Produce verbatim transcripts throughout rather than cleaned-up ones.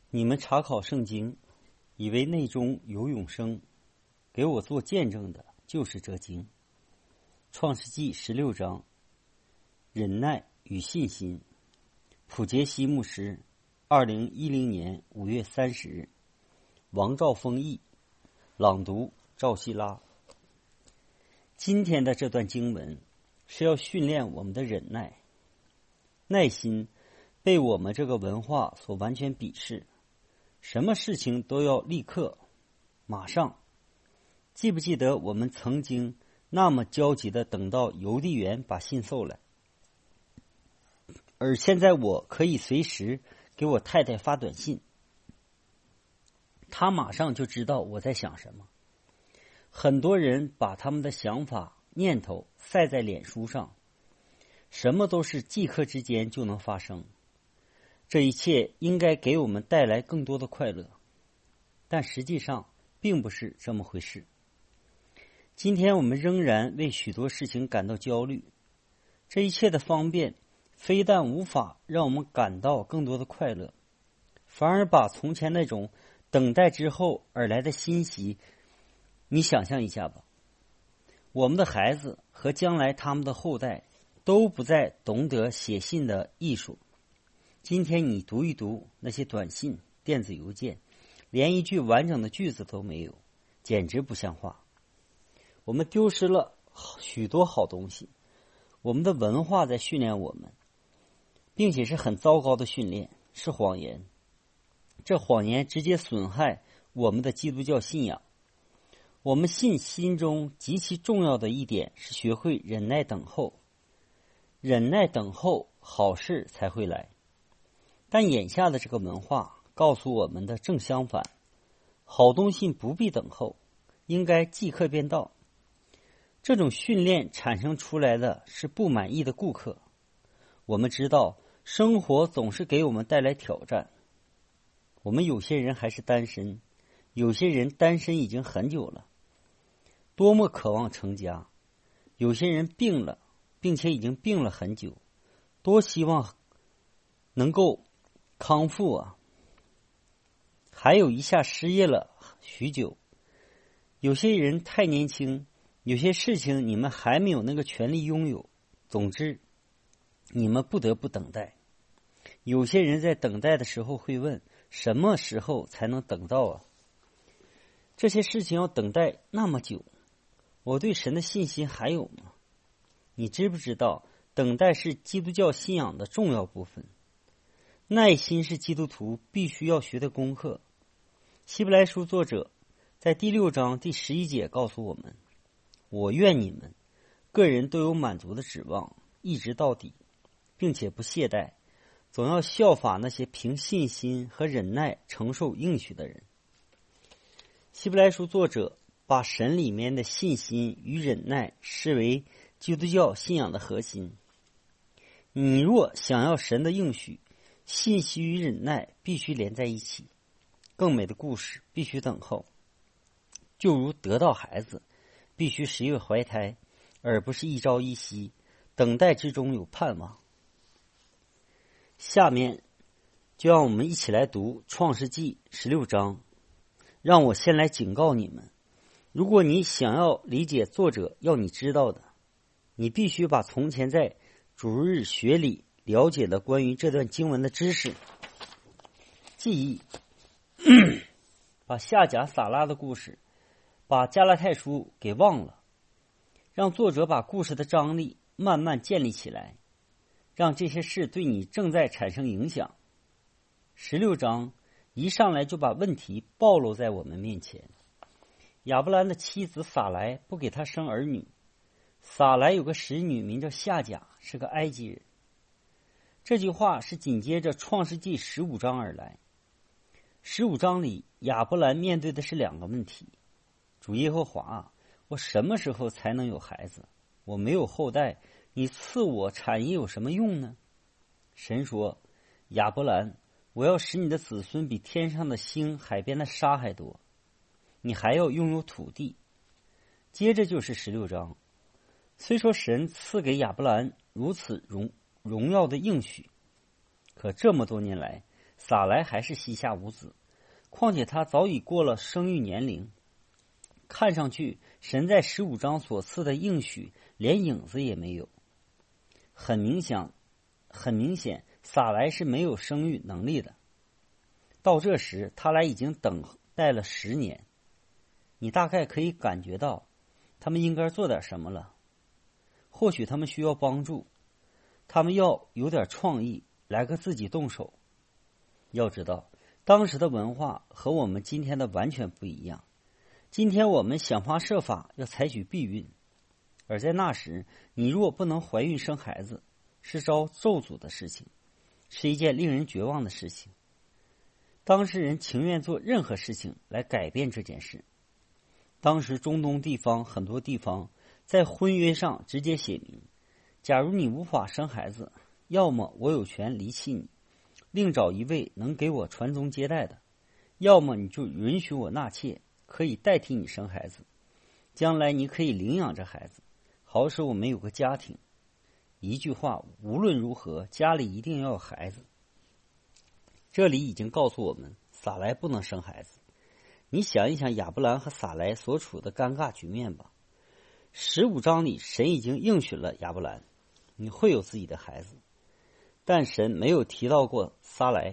你们查考圣经，以为内中有永生，给我做见证的就是这经。创世纪十六章，忍耐与信心。普杰西牧师，二零一零年五月三十日，王兆丰译，朗读赵希拉。今天的这段经文是要训练我们的忍耐。耐心被我们这个文化所完全鄙视，什么事情都要立刻马上。记不记得我们曾经那么焦急的等到邮递员把信送来，而现在我可以随时给我太太发短信，她马上就知道我在想什么。很多人把他们的想法念头晒在脸书上，什么都是即刻之间就能发生，这一切应该给我们带来更多的快乐，但实际上并不是这么回事。今天我们仍然为许多事情感到焦虑，这一切的方便非但无法让我们感到更多的快乐，反而把从前那种等待之后而来的欣喜，你想象一下吧，我们的孩子和将来他们的后代都不再懂得写信的艺术。今天你读一读那些短信、电子邮件，连一句完整的句子都没有，简直不像话。我们丢失了许多好东西，我们的文化在训练我们，并且是很糟糕的训练，是谎言。这谎言直接损害我们的基督教信仰。我们信心中极其重要的一点是学会忍耐等候，忍耐等候，好事才会来。但眼下的这个文化告诉我们的正相反，好东西不必等候，应该即刻便到。这种训练产生出来的是不满意的顾客。我们知道生活总是给我们带来挑战，我们有些人还是单身，有些人单身已经很久了，多么渴望成家。有些人病了，并且已经病了很久，多希望能够康复啊。还有一下失业了许久，有些人太年轻，有些事情你们还没有那个权利拥有。总之，你们不得不等待。有些人在等待的时候会问，什么时候才能等到啊？这些事情要等待那么久，我对神的信心还有吗？你知不知道，等待是基督教信仰的重要部分，耐心是基督徒必须要学的功课。希伯来书作者在第六章第十一节告诉我们，我愿你们个人都有满足的指望，一直到底，并且不懈怠，总要效法那些凭信心和忍耐承受应许的人。希伯来书作者把神里面的信心与忍耐视为基督教信仰的核心。你若想要神的应许，信心与忍耐必须连在一起。更美的故事必须等候，就如得到孩子必须十月怀胎，而不是一朝一夕，等待之中有盼望。下面就让我们一起来读创世纪十六章。让我先来警告你们，如果你想要理解作者要你知道的，你必须把从前在主日学里了解的关于这段经文的知识记忆，把夏甲撒拉的故事，把加拉太书给忘了，让作者把故事的张力慢慢建立起来，让这些事对你正在产生影响。十六章一上来就把问题暴露在我们面前。亚伯兰的妻子撒莱不给他生儿女，撒莱有个使女名叫夏甲，是个埃及人。这句话是紧接着创世纪十五章而来。十五章里亚伯兰面对的是两个问题，主耶和华啊，我什么时候才能有孩子？我没有后代，你赐我产业有什么用呢？神说，亚伯兰，我要使你的子孙比天上的星、海边的沙还多，你还要拥有土地。接着就是十六章，虽说神赐给亚伯兰如此荣荣耀的应许，可这么多年来， 撒莱还是膝下无子，况且他早已过了生育年龄。看上去神在十五章所赐的应许连影子也没有。很明显很明显撒莱是没有生育能力的。到这时他俩已经等待了十年，你大概可以感觉到他们应该做点什么了。或许他们需要帮助，他们要有点创意，来个自己动手。要知道当时的文化和我们今天的完全不一样。今天我们想方设法要采取避孕，而在那时你若不能怀孕生孩子，是遭咒诅的事情，是一件令人绝望的事情。当事人情愿做任何事情来改变这件事。当时中东地方很多地方在婚约上直接写明，假如你无法生孩子，要么我有权离弃你，另找一位能给我传宗接代的，要么你就允许我纳妾，可以代替你生孩子，将来你可以领养这孩子，好使我们有个家庭。一句话，无论如何家里一定要有孩子。这里已经告诉我们撒莱不能生孩子。你想一想亚伯兰和撒莱所处的尴尬局面吧。十五章里神已经应许了亚伯兰，你会有自己的孩子，但神没有提到过撒莱。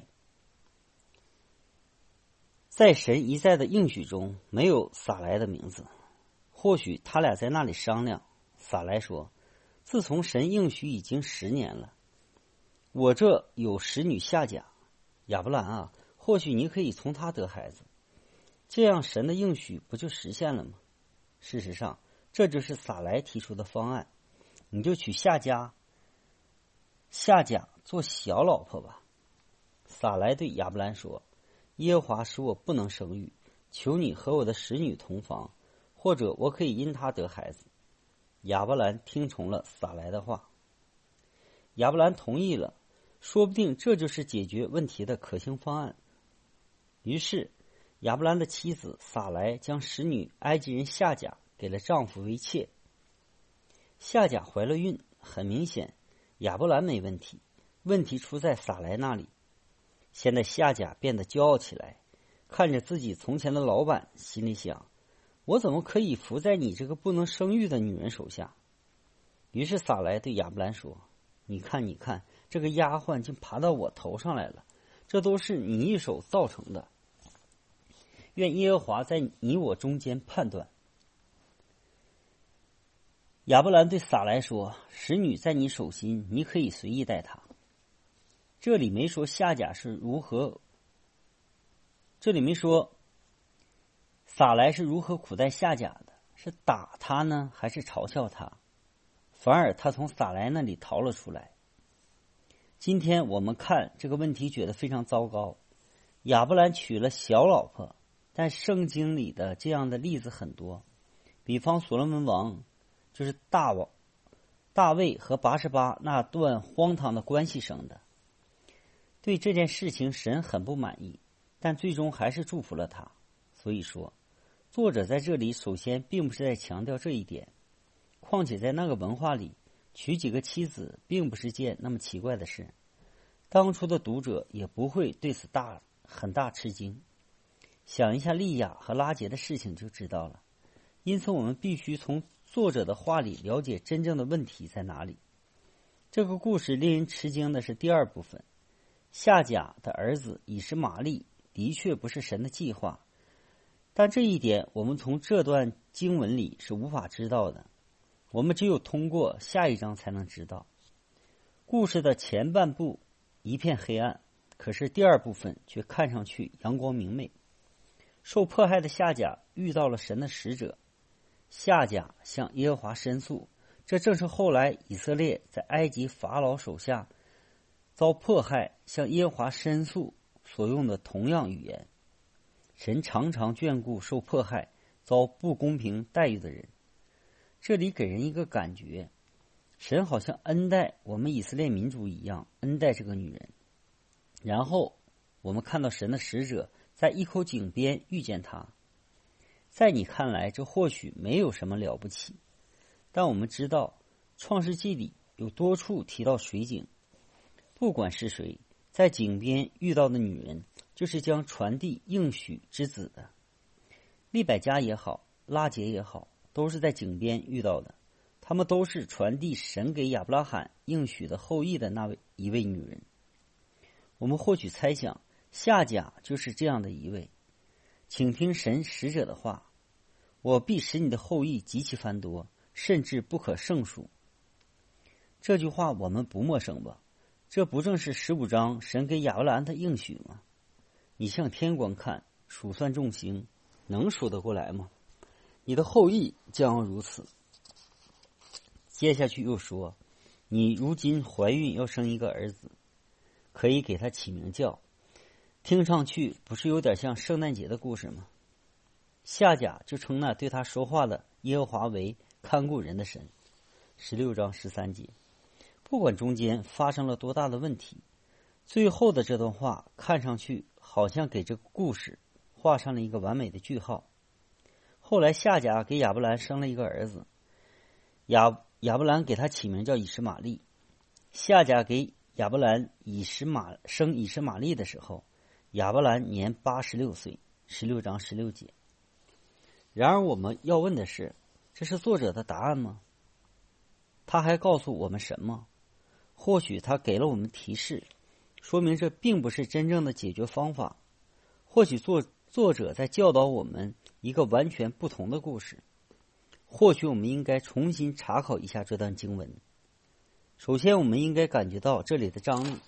在神一再的应许中没有撒莱的名字。或许他俩在那里商量，撒莱说，自从神应许已经十年了，我这有使女夏甲，亚伯兰啊，或许你可以从他得孩子，这样神的应许不就实现了吗？事实上这就是撒莱提出的方案，你就娶夏家夏甲做小老婆吧。撒莱对亚伯兰说，耶和华使我不能生育，求你和我的使女同房，或者我可以因她得孩子。亚伯兰听从了撒莱的话。亚伯兰同意了，说不定这就是解决问题的可行方案。于是亚伯兰的妻子撒莱将使女埃及人夏甲给了丈夫为妾。夏甲怀了孕，很明显亚伯兰没问题，问题出在撒莱那里。现在夏甲变得骄傲起来，看着自己从前的老板，心里想，我怎么可以服在你这个不能生育的女人手下？于是撒莱对亚伯兰说，你看你看，这个丫鬟竟爬到我头上来了，这都是你一手造成的，愿耶和华在你我中间判断。亚伯兰对撒莱说，使女在你手心，你可以随意待她。这里没说夏甲是如何，这里没说撒莱是如何苦待夏甲的，是打他呢，还是嘲笑他？反而他从撒莱那里逃了出来。今天我们看这个问题觉得非常糟糕。亚伯兰娶了小老婆，但圣经里的这样的例子很多，比方所罗门王，就是大王大卫和拔示巴那段荒唐的关系生的。对这件事情神很不满意，但最终还是祝福了他。所以说作者在这里首先并不是在强调这一点，况且在那个文化里，娶几个妻子并不是件那么奇怪的事，当初的读者也不会对此大很大吃惊。想一下利亚和拉结的事情就知道了。因此我们必须从作者的话里了解真正的问题在哪里。这个故事令人吃惊的是第二部分，夏甲的儿子以实玛利的确不是神的计划，但这一点我们从这段经文里是无法知道的，我们只有通过下一章才能知道。故事的前半部一片黑暗，可是第二部分却看上去阳光明媚。受迫害的夏甲遇到了神的使者，夏甲向耶和华申诉，这正是后来以色列在埃及法老手下遭迫害向耶和华申诉所用的同样语言。神常常眷顾受迫害遭不公平待遇的人。这里给人一个感觉，神好像恩待我们以色列民族一样恩待这个女人。然后我们看到神的使者在一口井边遇见她。在你看来这或许没有什么了不起，但我们知道创世纪里有多处提到水井。不管是谁， 在井边遇到的女人，就是将传递应许之子的。利百加也好，拉结也好，都是在井边遇到的，他们都是传递神给亚伯拉罕应许的后裔的那位一位女人。我们或许猜想，夏甲就是这样的一位。请听神使者的话，我必使你的后裔极其繁多，甚至不可胜数。这句话我们不陌生吧？这不正是十五章神给亚伯兰的应许吗？你向天观看，数算众星，能数得过来吗？你的后裔将要如此。接下去又说，你如今怀孕要生一个儿子，可以给他起名叫。听上去不是有点像圣诞节的故事吗？夏甲就称那对他说话的耶和华为看顾人的神。十六章十三节。不管中间发生了多大的问题，最后的这段话看上去好像给这个故事画上了一个完美的句号。后来夏甲给亚伯兰生了一个儿子，亚亚伯兰给他起名叫以实玛利。夏甲给亚伯兰以实玛生以实玛利的时候，亚伯兰年八十六岁。十六章十六节。然而我们要问的是，这是作者的答案吗？他还告诉我们什么？或许他给了我们提示，说明这并不是真正的解决方法。或许作作者在教导我们一个完全不同的故事。或许我们应该重新查考一下这段经文。首先我们应该感觉到这里的张力。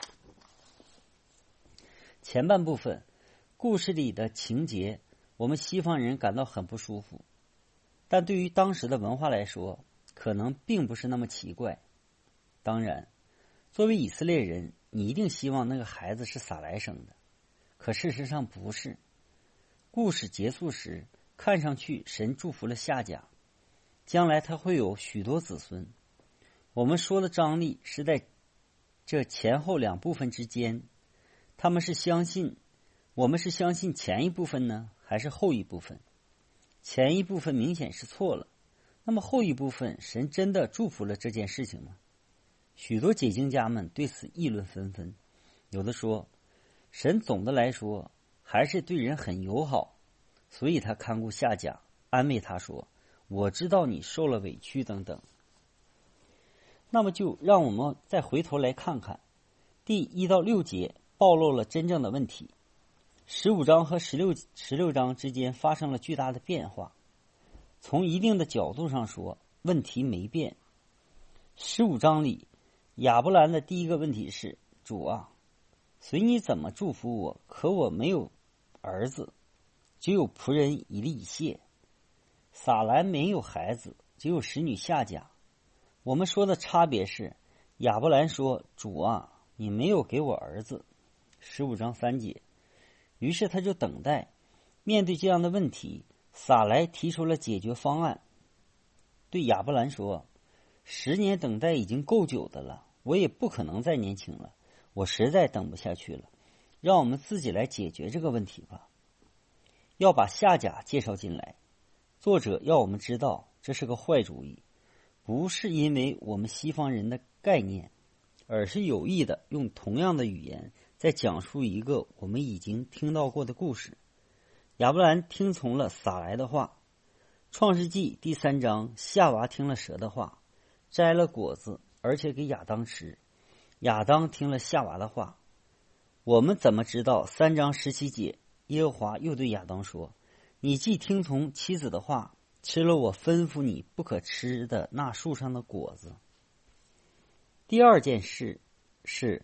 前半部分故事里的情节，我们西方人感到很不舒服，但对于当时的文化来说，可能并不是那么奇怪。当然，作为以色列人，你一定希望那个孩子是撒莱生的，可事实上不是。故事结束时，看上去神祝福了夏甲，将来他会有许多子孙。我们说的张力是在这前后两部分之间，他们是相信，我们是相信前一部分呢，还是后一部分？前一部分明显是错了，那么后一部分神真的祝福了这件事情吗？许多解经家们对此议论纷纷，有的说，神总的来说还是对人很友好，所以他看顾夏甲，安慰他说，我知道你受了委屈等等。那么就让我们再回头来看看，第一到六节暴露了真正的问题。十五章和十六十六章之间发生了巨大的变化。从一定的角度上说，问题没变。十五章里，亚伯兰的第一个问题是，主啊，随你怎么祝福我，可我没有儿子，只有仆人以利谢。撒兰没有孩子，只有使女夏甲。我们说的差别是，亚伯兰说，主啊，你没有给我儿子。十五章三节。于是他就等待。面对这样的问题，撒莱提出了解决方案，对亚伯兰说，十年等待已经够久的了，我也不可能再年轻了，我实在等不下去了，让我们自己来解决这个问题吧。要把夏甲介绍进来，作者要我们知道这是个坏主意，不是因为我们西方人的概念，而是有意的用同样的语言在讲述一个我们已经听到过的故事。亚伯兰听从了撒莱的话。创世纪第三章，夏娃听了蛇的话，摘了果子，而且给亚当吃。亚当听了夏娃的话。我们怎么知道三章十七节，耶和华又对亚当说，你既听从妻子的话，吃了我吩咐你不可吃的那树上的果子。第二件事是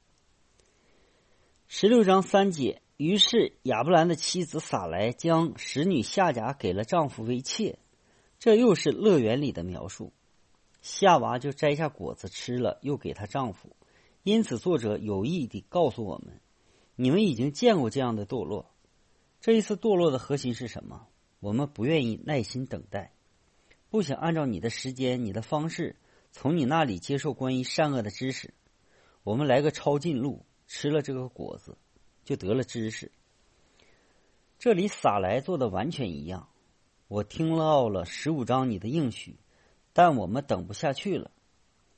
十六章三节，于是亚伯兰的妻子撒莱将使女夏甲给了丈夫为妾，这又是乐园里的描述。夏娃就摘下果子吃了，又给她丈夫。因此作者有意地告诉我们，你们已经见过这样的堕落。这一次堕落的核心是什么？我们不愿意耐心等待，不想按照你的时间、你的方式从你那里接受关于善恶的知识。我们来个抄近路，吃了这个果子就得了知识。这里撒莱做的完全一样。我听到了十五章你的应许，但我们等不下去了。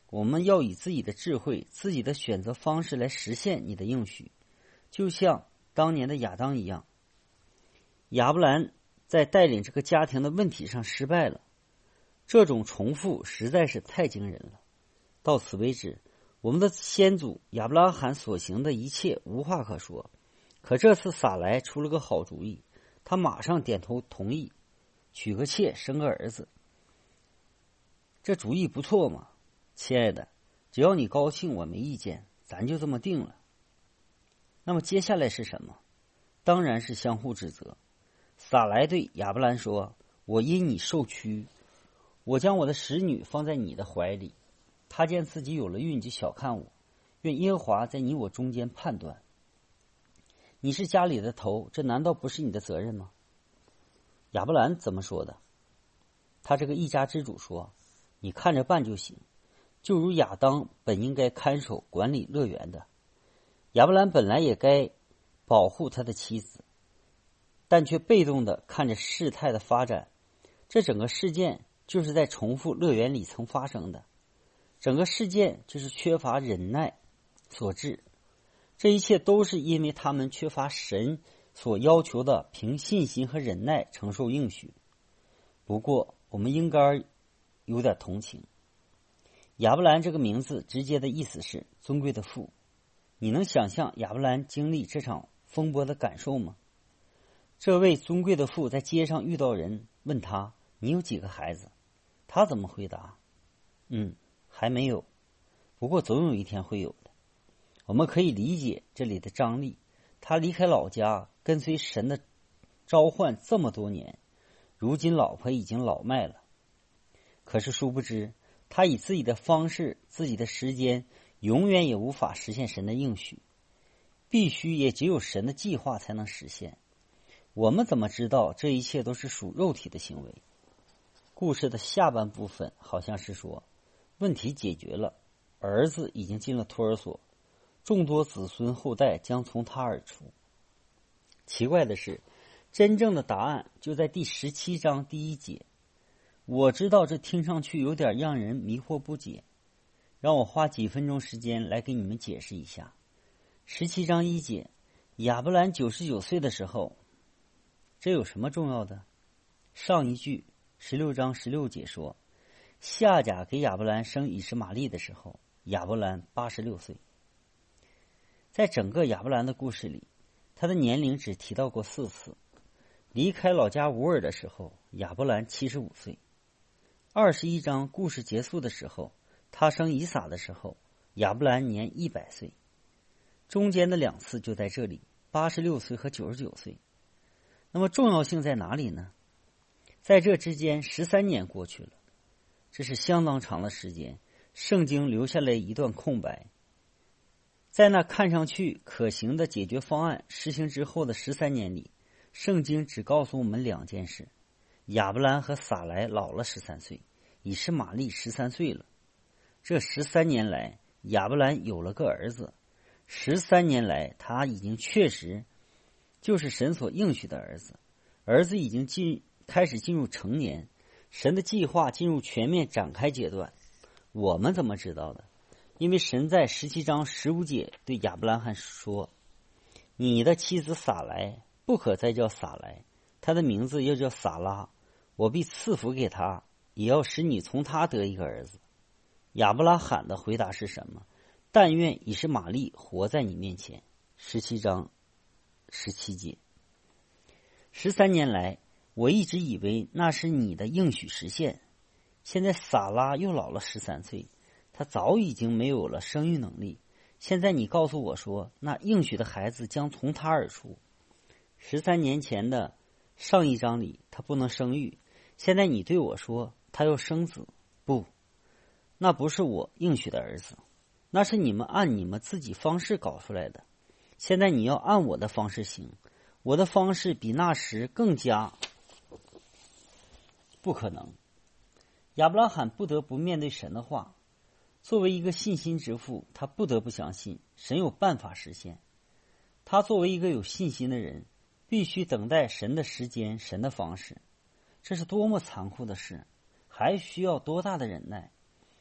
我们要以自己的智慧、自己的选择方式来实现你的应许，就像当年的亚当一样。亚伯兰在带领这个家庭的问题上失败了，这种重复实在是太惊人了。到此为止，我们的先祖亚伯拉罕所行的一切无话可说。可这次撒莱出了个好主意，他马上点头同意，娶个妾生个儿子。这主意不错嘛，亲爱的，只要你高兴，我没意见，咱就这么定了。那么接下来是什么？当然是相互指责。撒莱对亚伯兰说，我因你受屈，我将我的使女放在你的怀里，她见自己有了孕就小看我，愿耶和华在你我中间判断。你是家里的头，这难道不是你的责任吗？亚伯兰怎么说的？他这个一家之主说，你看着办就行，就如亚当本应该看守管理乐园的，亚伯兰本来也该保护他的妻子，但却被动的看着事态的发展。这整个事件就是在重复乐园里曾发生的，整个事件就是缺乏忍耐所致。这一切都是因为他们缺乏神所要求的凭信心和忍耐承受应许。不过我们应该有点同情。亚伯兰这个名字直接的意思是尊贵的父。你能想象亚伯兰经历这场风波的感受吗？这位尊贵的父在街上遇到人，问他，你有几个孩子？他怎么回答？嗯，还没有，不过总有一天会有的。我们可以理解这里的张力，他离开老家，跟随神的召唤这么多年，如今老婆已经老迈了。可是殊不知，他以自己的方式、自己的时间，永远也无法实现神的应许，必须也只有神的计划才能实现。我们怎么知道这一切都是属肉体的行为？故事的下半部分好像是说，问题解决了，儿子已经进了托儿所，众多子孙后代将从他而出。奇怪的是，真正的答案就在第十七章第一节。我知道这听上去有点让人迷惑不解，让我花几分钟时间来给你们解释一下。十七章一节，亚伯兰九十九岁的时候，这有什么重要的？上一句十六章十六节说，夏甲给亚伯兰生以实玛利的时候，亚伯兰八十六岁。在整个亚伯兰的故事里，他的年龄只提到过四次。离开老家乌尔的时候，亚伯兰七十五岁。二十一章故事结束的时候，他生以撒的时候，亚伯兰年一百岁。中间的两次就在这里，八十六岁和九十九岁。那么重要性在哪里呢？在这之间十三年过去了，这是相当长的时间，圣经留下来一段空白。在那看上去可行的解决方案实行之后的十三年里，圣经只告诉我们两件事：亚伯兰和撒莱老了十三岁，以实玛利十三岁了。这十三年来，亚伯兰有了个儿子。十三年来，他已经确实就是神所应许的儿子。儿子已经进开始进入成年，神的计划进入全面展开阶段。我们怎么知道的？因为神在十七章十五节对亚伯兰罕说，你的妻子撒莱不可再叫撒莱，她的名字要叫撒拉，我必赐福给她，也要使你从她得一个儿子。亚伯拉罕的回答是什么？但愿以实玛利活在你面前。十七章十七节。十三年来，我一直以为那是你的应许实现。现在撒拉又老了十三岁，他早已经没有了生育能力。现在你告诉我说，那应许的孩子将从他而出。十三年前的上一章里，他不能生育。现在你对我说，他要生子。不，那不是我应许的儿子，那是你们按你们自己方式搞出来的。现在你要按我的方式行，我的方式比那时更加不可能。亚伯拉罕不得不面对神的话，作为一个信心之父，他不得不相信神有办法实现。他作为一个有信心的人，必须等待神的时间、神的方式。这是多么残酷的事，还需要多大的忍耐。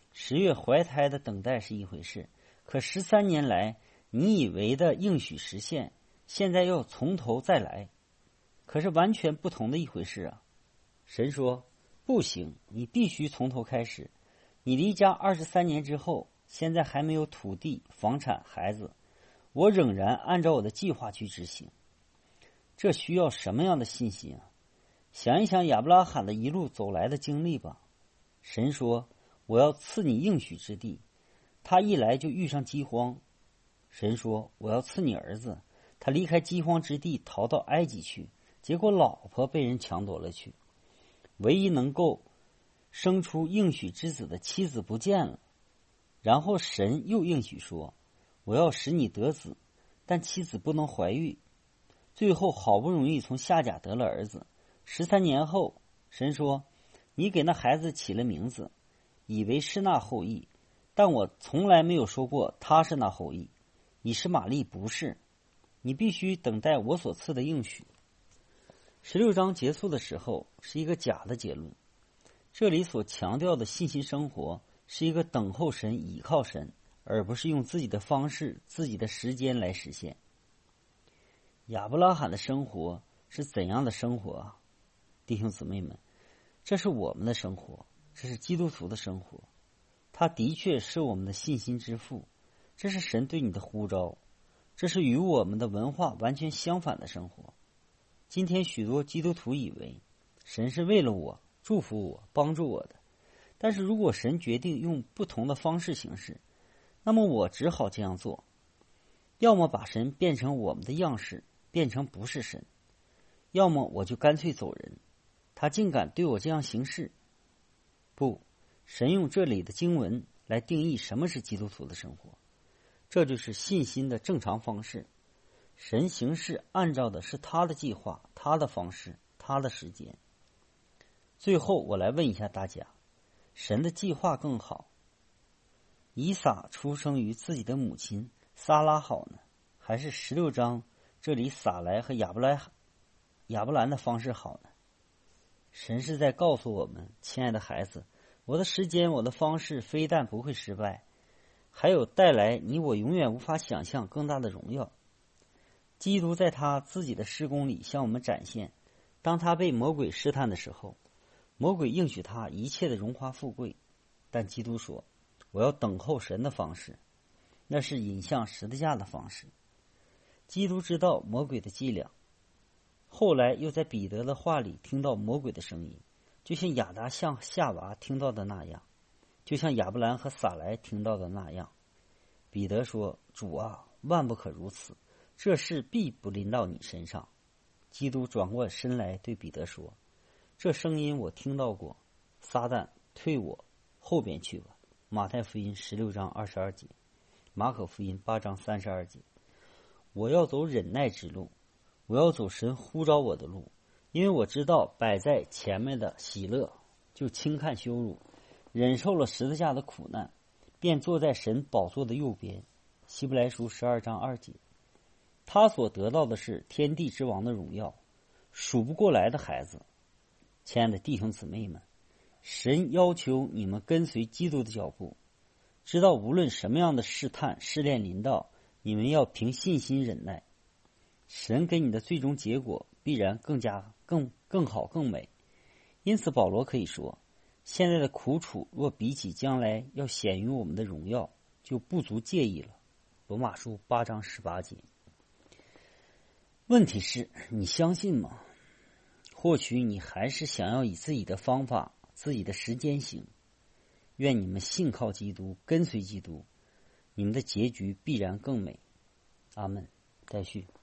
十月怀胎的等待是一回事，可十三年来你以为的应许实现，现在要从头再来，可是完全不同的一回事啊。神说不行，你必须从头开始。你离家二十三年之后，现在还没有土地、房产、孩子，我仍然按照我的计划去执行。这需要什么样的信心啊？想一想亚伯拉罕的一路走来的经历吧。神说我要赐你应许之地，他一来就遇上饥荒。神说我要赐你儿子，他离开饥荒之地逃到埃及去，结果老婆被人抢夺了去，唯一能够生出应许之子的妻子不见了。然后神又应许说我要使你得子，但妻子不能怀孕。最后好不容易从夏甲得了儿子。十三年后，神说你给那孩子起了名字，以为是那后裔，但我从来没有说过他是那后裔。以实玛利不是，你必须等待我所赐的应许。十六章结束的时候是一个假的结论，这里所强调的信心生活是一个等候神、倚靠神，而不是用自己的方式、自己的时间来实现。亚伯拉罕的生活是怎样的生活啊？弟兄姊妹们，这是我们的生活，这是基督徒的生活。他的确是我们的信心之父，这是神对你的呼召，这是与我们的文化完全相反的生活。今天许多基督徒以为神是为了我、祝福我、帮助我的，但是如果神决定用不同的方式行事，那么我只好这样做，要么把神变成我们的样式，变成不是神，要么我就干脆走人。他竟敢对我这样行事。不，神用这里的经文来定义什么是基督徒的生活，这就是信心的正常方式。神行事按照的是他的计划、他的方式、他的时间。最后我来问一下大家，神的计划更好，以撒出生于自己的母亲撒拉好呢，还是十六章这里撒来和亚伯来亚伯兰的方式好呢？神是在告诉我们，亲爱的孩子，我的时间、我的方式非但不会失败，还有带来你我永远无法想象更大的荣耀。基督在他自己的施工里向我们展现，当他被魔鬼试探的时候，魔鬼应许他一切的荣华富贵，但基督说我要等候神的方式，那是引向十字架的方式。基督知道魔鬼的伎俩，后来又在彼得的话里听到魔鬼的声音，就像亚达向夏娃听到的那样，就像亚伯兰和撒来听到的那样。彼得说，主啊，万不可如此，这事必不临到你身上。基督转过身来对彼得说，这声音我听到过，撒旦，退我后边去吧。马太福音十六章二十二节，马可福音八章三十二节。我要走忍耐之路，我要走神呼召我的路，因为我知道摆在前面的喜乐就轻看羞辱，忍受了十字架的苦难，便坐在神宝座的右边。希伯来书十二章二节。他所得到的是天地之王的荣耀，数不过来的孩子。亲爱的弟兄姊妹们，神要求你们跟随基督的脚步，知道无论什么样的试探试炼临到，你们要凭信心忍耐，神给你的最终结果必然更加更更好更美。因此保罗可以说，现在的苦楚若比起将来要显于我们的荣耀，就不足介意了。罗马书八章十八节。问题是你相信吗？或许你还是想要以自己的方法、自己的时间行。愿你们信靠基督，跟随基督，你们的结局必然更美。阿们。待续。